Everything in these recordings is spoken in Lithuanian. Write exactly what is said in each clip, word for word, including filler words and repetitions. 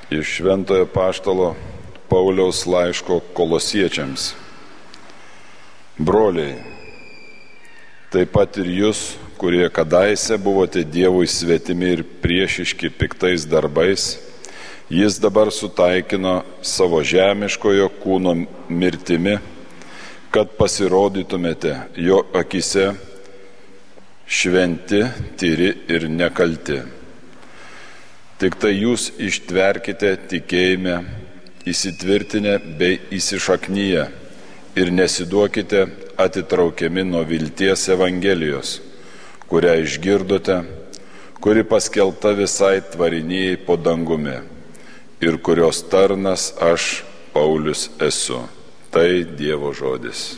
Iš Šventojo apaštalo Pauliaus laiško Kolosiečiams. Broliai, taip pat ir jūs, kurie kadaise buvote Dievui svetimi ir priešiški piktais darbais, jis dabar sutaikino savo žemiškojo kūno mirtimi, kad pasirodytumėte jo akise šventi, tyri ir nekalti. Tik tai jūs ištverkite tikėjime, įsitvirtinę bei įsišaknyję ir nesiduokite atitraukiami nuo vilties Evangelijos, kurią išgirdote, kuri paskelbta visai tvarinijai po dangumi ir kurios tarnas aš, Paulius, esu. Tai Dievo žodis.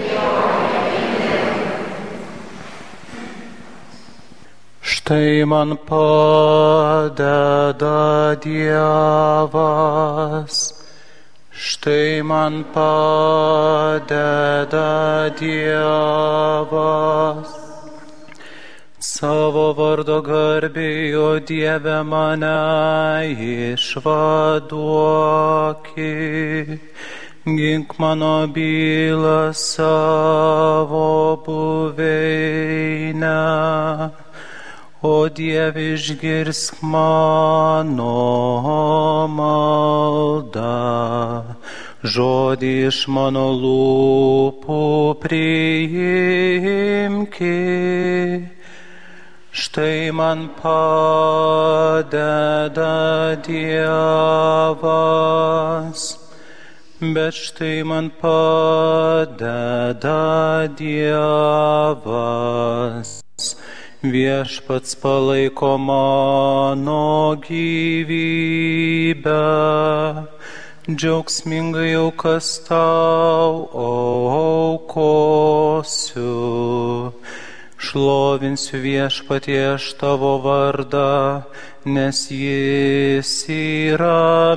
Štai man padeda Dievas, štai man padeda Dievas. Savo vardo garbei, o Dieve, mane išvaduoki, gink mano bylą savo buveinę. O Dieve, išgirsk mano maldą, žodį iš mano lūpų priimki. Štai man padeda Dievas, bet štai man padeda Dievas. Viešpats palaiko mano gyvybę, džiaugsmingai aukas tau aukosiu. Šlovinsiu Viešpatie aš tavo vardą, nes jis yra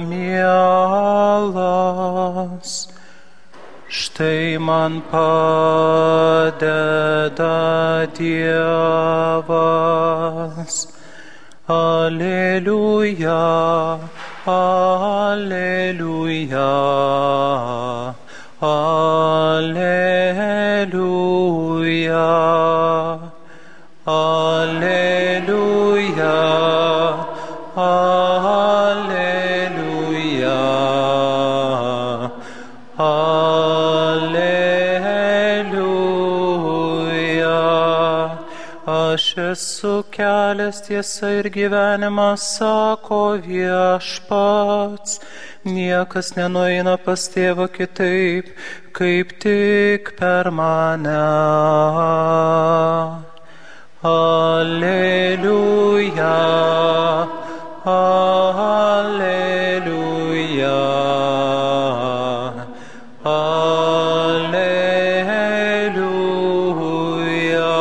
mielas. Štai man padeda Dievas. Aleliuja, aleliuja, aleliuja, aleliuja, aleliuja, aleliuja. Aš esu kelias, tiesa ir gyvenimas, sako Viešpats. Niekas nenueina pas Tėvą kitaip, kaip tik per mane. Aleliuja, aleliuja, aleliuja.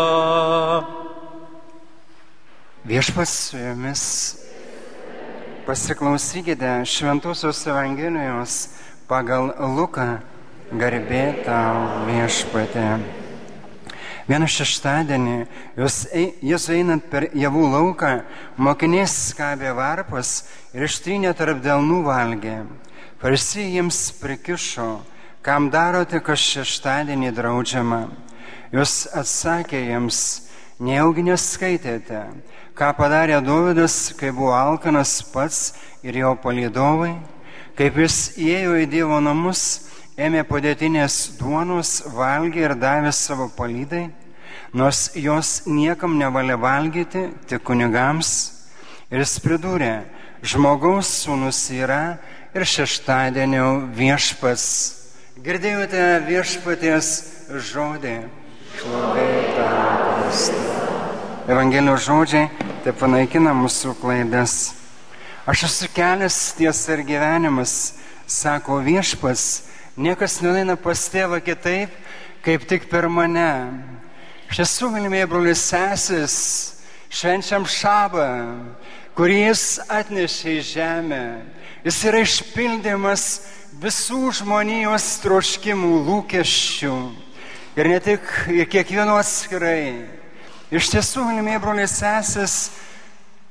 Viešpats su jumis. Pasiklausykite Šventosios Evangelijos pagal Luką, garbė tau Viešpatie. Vieną šeštadienį, Jėzus einant per javų lauką, mokiniai skabė varpas ir ištrynė tarp delnų valgė. Farizėjai jiems prikišo, kam darote, kas šeštadienį draudžiama. Jūs atsakė jiems, nejaugi neskaitėte, ką padarė Dovydas, kai buvo alkanas pats ir jo palydovai, kaip jis įėjo į Dievo namus, ėmė padėtinės duonos, valgė ir davė savo palydai, nors jos niekam nevalia valgyti, tik kunigams. Ir jis pridūrė, žmogaus sūnus yra ir šeštadienio viešpats. Girdėjote Viešpaties žodį, šlovė tau Kristau. Evangelijos žodžiai tai panaikina mūsų klaidas. Aš esu kelias, tiesa ir gyvenimas, sako Viešpats, niekas nenueina pas Tėvą kitaip, kaip tik per mane. Iš tiesų, mylimieji broliai seserys, švenčiam šabą, kurį jis atnešė į žemę. Jis yra išpildymas visų žmonijos troškimų, lūkesčių. Ir ne tik kiekvieno atskirai. Iš tiesų, mylimieji broliai seserys,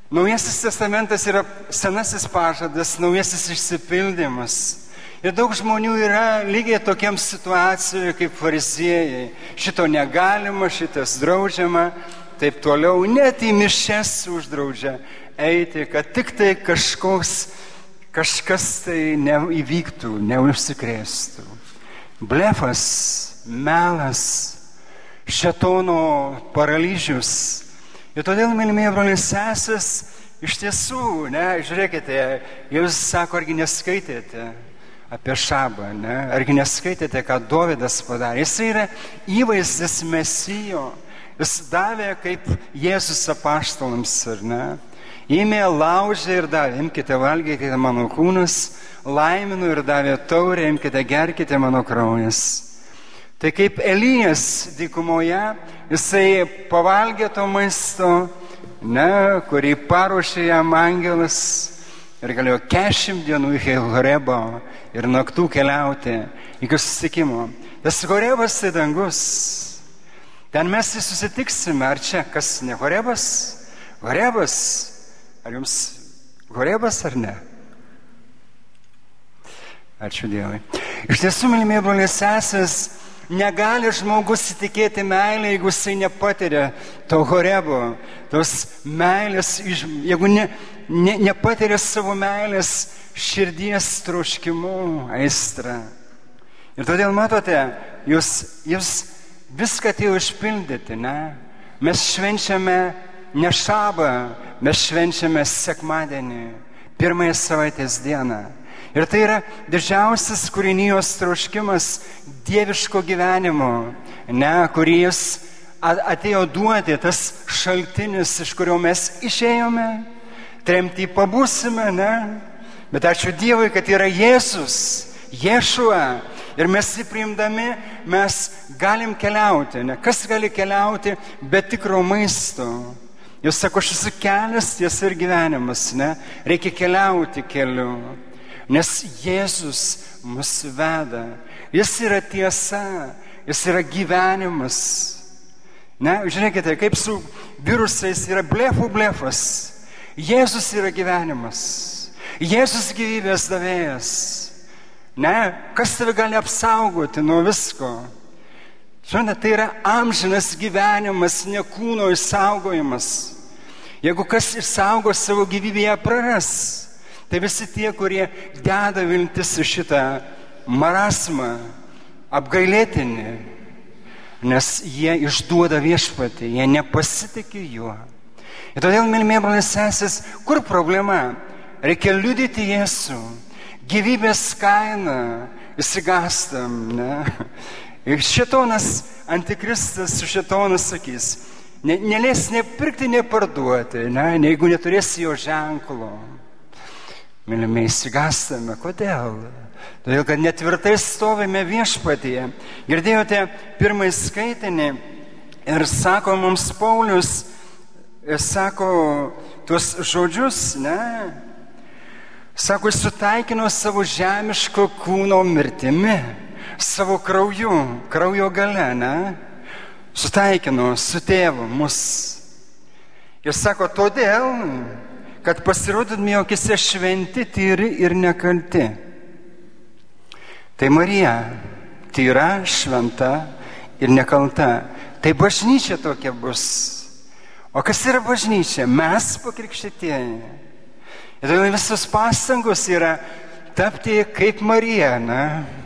Naujasis testamentas yra senasis pažadas, naujasis išsipildymas. Ir daug žmonių yra lygiai tokiam situacijoje kaip fariziejai. Šito negalima, šitas draudžiama, taip toliau. Net į mišias uždraudžia eiti, kad tik tai kažkoks, kažkas tai neįvyktų, neužsikrėstų. Blefas, melas, šėtono paralyžius. Ir todėl, mylimieji broliai ir sesės, iš tiesų, ne, žiūrėkite, jūs sako, argi neskaitėte apie Šabą, ne, argi neskaitėte, ką Dovydas padarė. Jis yra įvaizdis Mesijo, jis davė kaip Jėzus apaštalams, ar ne. Įmė, laužė ir davė, imkite, valgykite mano kūnas, laiminu ir davė taurę, imkite, gerkite mano kraujas. Tai kaip Elijas dykumoje, jisai pavalgė to maisto, ne, kurį paruošė jam angelas ir galėjo kešimt dienų iki Horebo ir naktų keliauti iki susitikimo. Tas Horebas tai dangus. Ten mes jį susitiksime. Ar čia kas ne Horebas? Horebas. Ar jums Horebas ar ne? Ačiū Dievui. Iš tiesų, mylimieji broliai ir sesės, negali žmogus įtikėti meilę, jeigu jisai nepatiria to Horebo, tos meilės, jeigu ne, ne, nepatiria savo meilės širdies troškimu, aistrą. Ir todėl matote, jūs, jūs viską atėjo išpildyti, ne? Mes švenčiame ne Šabą, mes švenčiame sekmadienį, pirmąją savaitės dieną. Ir tai yra didžiausias kūrinijos troškimas dieviško gyvenimo, ne, kurį jis atėjo duoti, tas šaltinis, iš kurio mes išėjome, tremtį pabūsime, ne, bet ačiū Dievui, kad yra Jėzus, Ješua, ir mes jį priimdami, mes galim keliauti, ne, kas gali keliauti be tikro maisto. Jūs sako, aš esu kelias, tiesa ir gyvenimas, ne, reikia keliauti keliu. Nes Jėzus mus veda. Jis yra tiesa, jis yra gyvenimas. Ne, žiūrėkite, kaip su virusais yra blefų blefas. Jėzus yra gyvenimas. Jėzus gyvybės davėjas. Ne, kas tave gali apsaugoti nuo visko? Žinote, tai yra amžinas gyvenimas, ne kūno išsaugojimas. Jeigu kas išsaugo savo gyvybę, ją praras. Tai visi tie, kurie deda viltis į šitą marasmą, apgailėtinį, nes jie išduoda viešpatį, jie nepasitikė juo. Ir todėl, mylimieji broliai ir sesės, kur problema? Reikia liudyti Jėzų, gyvybės kainą, išsigastam, ne? Ir šėtonas, antikristas su šėtonu sakys, ne, neleis nepirkti, neparduoti, ne? Jeigu neturėsi jo ženklo. Mylime, įsigastame. Kodėl? Todėl, kad netvirtai stovime viešpatyje. Girdėjote pirmąjį skaitinį ir sako mums Paulius, sako tuos žodžius, ne? Sako, sutaikino savo žemiško kūno mirtimi, savo krauju, kraujo gale, ne? Sutaikino su tėvu mus. Ir sako, todėl, kad pasirodytume jo akise šventi, tyri ir nekalti. Tai Marija tyra, šventa ir nekalta. Tai bažnyčia tokia bus. O kas yra bažnyčia? Mes pakrikštytieji. Ir todėl visos pastangos yra tapti kaip Marija, na?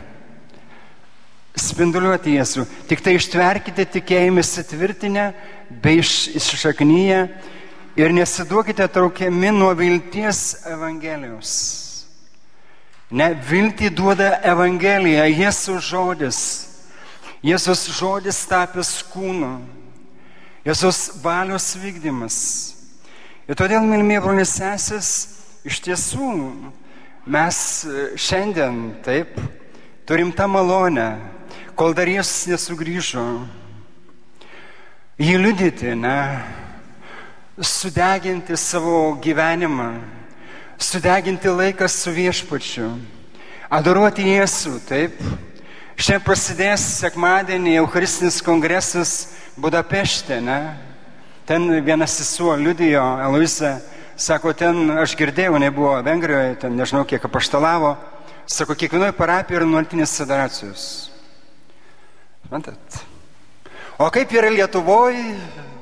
Spinduliuoti Jėzų. Tik tai ištverkite tikėjimą įsitvirtinę bei iššaknyje ir nesiduokite traukiami nuo vilties Evangelijos. Ne, viltį duoda Evangelija, Jėzaus žodis. Jėzaus žodis tapęs kūnu. Jėzaus valios vykdymas. Ir todėl, mylimieji broliai ir sesės, iš tiesų mes šiandien, taip, turim tą malonę, kol dar Jėzus nesugrįžo, jį liudyti, ne, sudeginti savo gyvenimą, sudeginti laiką su viešpačiu, adoruoti Jėzų, taip. Šiandien prasidės sekmadienį Eucharistinis kongresas Budapešte, ne? Ten vienas sesuo liudijo, Eloisa, sako, ten aš girdėjau, nebuvo Vengrijoje, ten nežinau kiek apaštalavo, sako, kiekvienoje parapijoje yra nuolatinės adoracijos. Matot? O kaip yra Lietuvoje?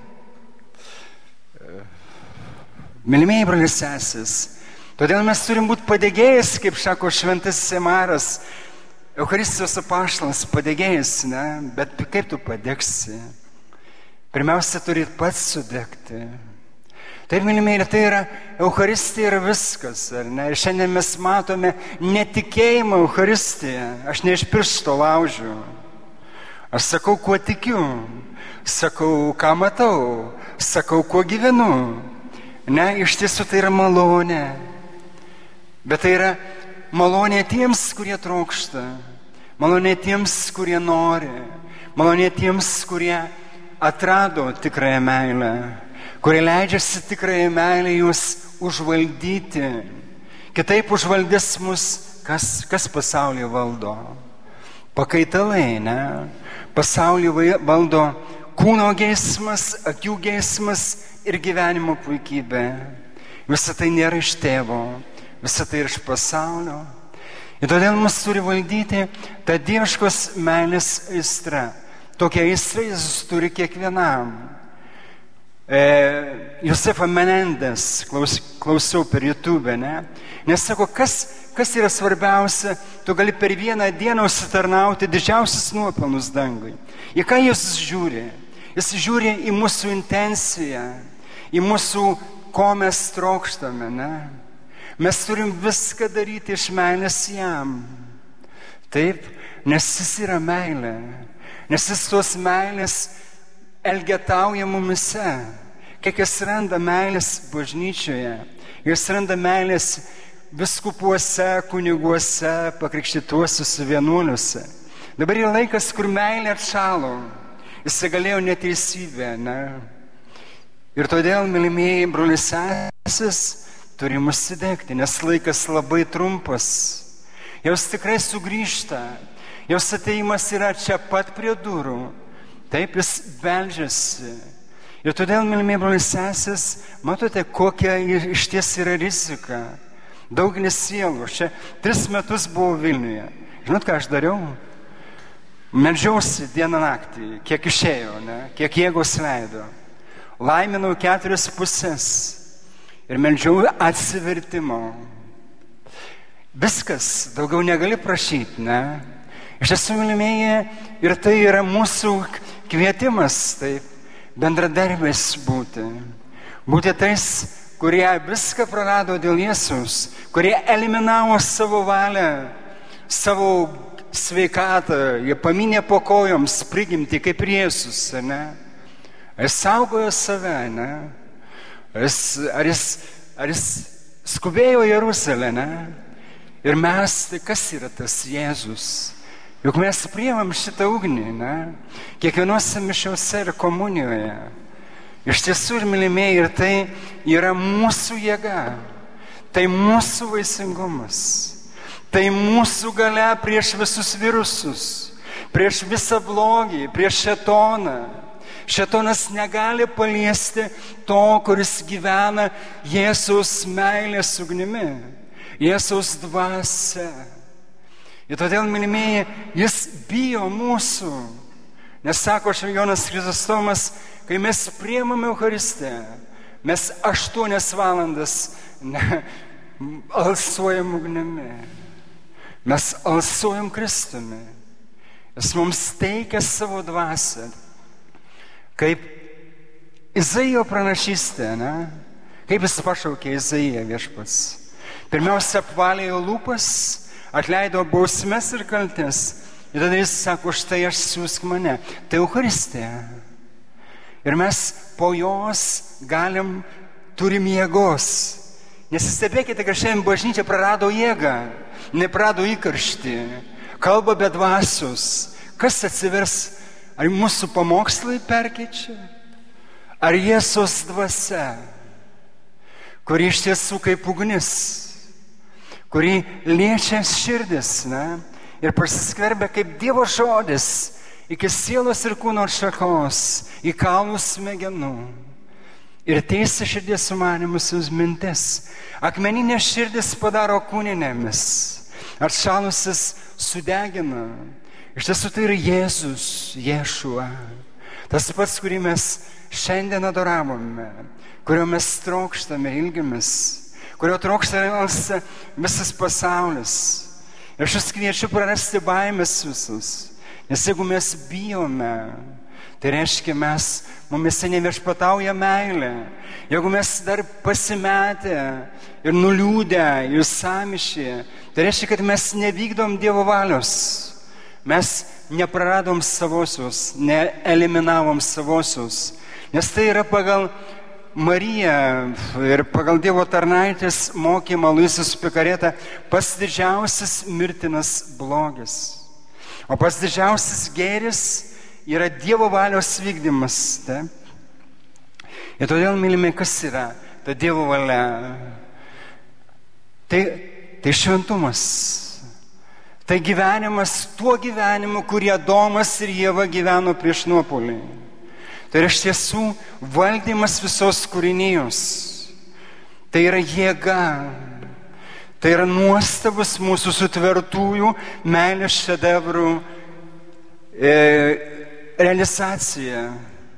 Mylimieji broliai seserys, todėl mes turim būti padegėjęs, kaip sako šventasis Emaras, Eucharistijos apaštalas, padegėjęs, ne? Bet kaip tu padegsi? Pirmiausia, turi pats sudegti. Taip, mylimieji, tai yra Eucharistija yra viskas, ar ne? Ir šiandien mes matome netikėjimą Eucharistiją. Aš ne iš piršto laužiu. Aš sakau, kuo tikiu. Sakau, ką matau. Sakau, kuo gyvenu. Ne, iš tiesų tai yra malonė. Bet tai yra malonė tiems, kurie trokšta. Malonė tiems, kurie nori. Malonė tiems, kurie atrado tikrąją meilę. Kurie leidžiasi tikrąją meilę jūs užvaldyti. Kitaip užvaldys mus, kas, kas pasaulyje valdo. Pakaitalai, ne? Pasaulyje valdo kūno geismas, akių geismas ir gyvenimo puikybė. Visa tai nėra iš tėvo, visa tai yra iš pasaulio. Ir todėl mus turi valdyti ta dieviškos meilės aistra. Tokia aistra Jėzus turi kiekvienam. E, Josefą Menendės klaus, klausiau per YouTube, ne? Nes sako, kas, kas yra svarbiausia, tu gali per vieną dieną užsitarnauti didžiausius nuopelnus dangui. Į ką Jis žiūri? Jis žiūri į mūsų intenciją, į mūsų, ko mes trokštame, ne? Mes turim viską daryti iš meilės jam. Taip, nes Jis yra meilė. Nes Jis tos meilės elgetauja mumise. Kiek Jis randa meilės bažnyčioje, Jis randa meilės viskupuose, kuniguose, pakrikštytuosiuose, vienuoliuose. Dabar yra laikas, kur meilė atšalo. Jis galėjo neteisybę, ne? Ir todėl, mylimieji broliai seserys, turim užsidegti, nes laikas labai trumpas. Jos tikrai sugrįžta. Jos ateimas yra čia pat prie durų. Taip, Jis beldžiasi. Ir todėl, mylimieji broliai seserys, matote, kokia iš ties yra rizika. Daugelis sielų. Čia tris metus buvau Vilniuje. Žinot, ką aš dariau? Meldžiausi dieną naktį, kiek išėjo, ne? Kiek jėgos leido. Laiminau keturias pusės ir meldžiau atsivertimo. Viskas, daugiau negali prašyti, ne? Iš tiesų, mylimieji, ir tai yra mūsų kvietimas, taip, bendradarbės būti. Būti tais, kurie viską prarado dėl Jėzaus, kurie eliminavo savo valią, savo sveikatą, jie paminė po kojoms prigimti kaip Jėzus, ne? Jis saugojo save, ne? Jis, ar, jis, ar jis skubėjo Jeruzalę, ne? Ir mes, tai kas yra tas Jėzus? Juk mes priimam šitą ugnį, ne? Kiekvienose mišiose ir komunijoje. Iš tiesų, ir mylimieji, ir tai yra mūsų jėga. Tai mūsų vaisingumas. Tai mūsų galia prieš visus virusus, prieš visą blogį, prieš šėtoną. Šėtonas negali paliesti to, kuris gyvena Jėzaus meilės ugnimi, Jėzaus dvasia. Ir todėl, mylimieji, Jis bijo mūsų. Nes sako Jonas Chryzostomas, kai mes priimame Eucharistiją, mes aštuonias valandas ne, alsuojam ugnimi. Mes alsuojam Kristumi. Jis mums teikia savo dvasią. Kaip Izaijo pranašystė, ne? Kaip Jis pašaukė Izaiją viešpats. Pirmiausia, apvalė jo lūpas, atleido bausmes ir kaltes. Ir tada Jis sako, štai aš siūsk mane. Tai Eucharistija. Ir mes po jos galim, turim jėgos. Nesistebėkite, kad šiandien bažnyčia prarado jėgą, neprarado įkarštį, kalba be dvasios. Kas atsivers? Ar mūsų pamokslai perkeičia? Ar Jėzaus dvasia, kuri iš tiesų kaip ugnis, kuri liečia širdis, ne? Ir prasiskverbia kaip Dievo žodis iki sielos ir kūno šakos, į kaulų smegenų. ir teisė širdies sumanimus ir mintis. Akmeninė širdis padaro kūninėmis, atšalusis sudegina. Iš tiesų tai yra Jėzus, Ješua. Tas pats, kurį mes šiandien adoravome, kurio mes trokštame ir ilgimės, kurio trokšta visas pasaulis. Ir aš jūs kviečiu prarasti baimės visus, nes jeigu mes bijome, tai reiškia mes, mumise neviešpatauja meilė. Jeigu mes dar pasimetę ir nuliūdę ir samišę, tai reiškia, kad mes nevykdom Dievo valios. Mes nepraradom savosios, neeliminavom savosios, nes tai yra pagal Mariją ir pagal Dievo tarnaitės mokymą Luisas Pikareta pats didžiausias mirtinas blogis. O pats didžiausias gėris yra Dievo valios vykdymas. Taip? Ir todėl, mylimi, kas yra ta Dievo valia? Tai, tai šventumas. Tai gyvenimas tuo gyvenimu, kurį Adomas ir Ieva gyveno prieš nuopolį. Tai yra iš tiesų valdymas visos kūrinijos. Tai yra jėga. Tai yra nuostabus mūsų sutvertųjų meilės šedevrų e, realizacija,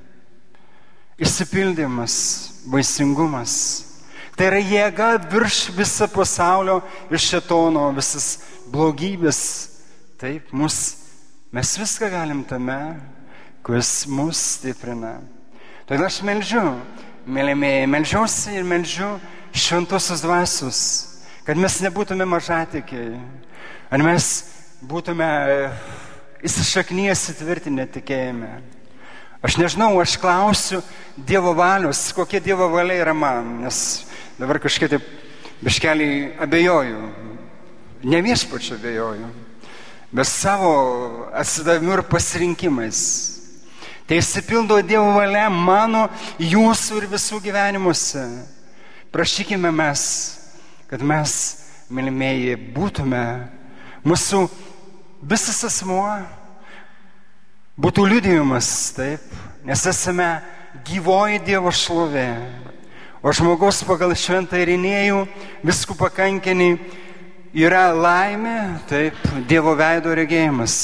išsipildymas, vaisingumas. Tai yra jėga virš viso pasaulio ir šėtono, visas blogybės. Taip, mus, mes viską galim tame, kuris mus stiprina. Todėl aš meldžiu, mėlymėjai, meldžiuosi ir meldžiu šventosios dvasios, kad mes nebūtume mažatikiai, ar mes būtume įsišaknyję įsitvirtinę tikėjime. Aš nežinau, aš klausiu Dievo valios, kokia Dievo valia yra man, nes dabar kažkiek taip biškelį abejoju, ne viešpačio abejoju, bet savo atsidavimu ir pasirinkimais. Tai išsipildo Dievo valia mano, jūsų ir visų gyvenimuose. Prašykime mes, kad mes, mylimieji, būtume, mūsų visas asmuo būtų liudijimas, taip, nes esame gyvoji Dievo šlovė. O žmogaus pagal šventą Irinėjų viskupą kankinį yra laimė, taip, Dievo veido regėjimas.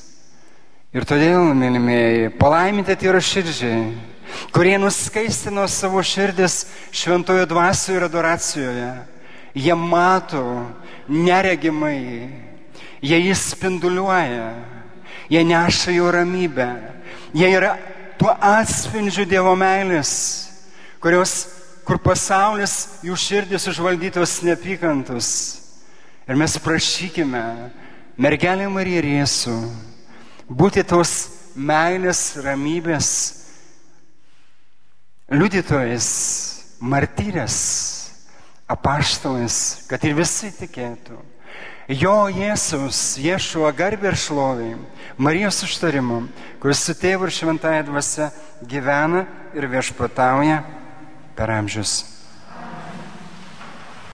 Ir todėl, mylimieji, palaiminti yra širdžiai, kurie nuskaistino savo širdis šventojo dvasioje ir adoracijoje. Jie mato neregimai, jie jį spinduliuoja, jie neša jo ramybę, jie yra tuo atspindžiu Dievo meilės, kurios, kur pasaulis jų širdis užvaldytos neapykantos. Ir mes prašykime, mergelė Marija ir Jėzų, būti tos meilės, ramybės liudytojas, martyrės, apaštalais, kad ir visi tikėtų. Jo Jėzaus, Ješua garbė ir šlovė, Marijos užtarimu, kuris su tėvu ir šventąja dvasia gyvena ir viešpatauja per amžius.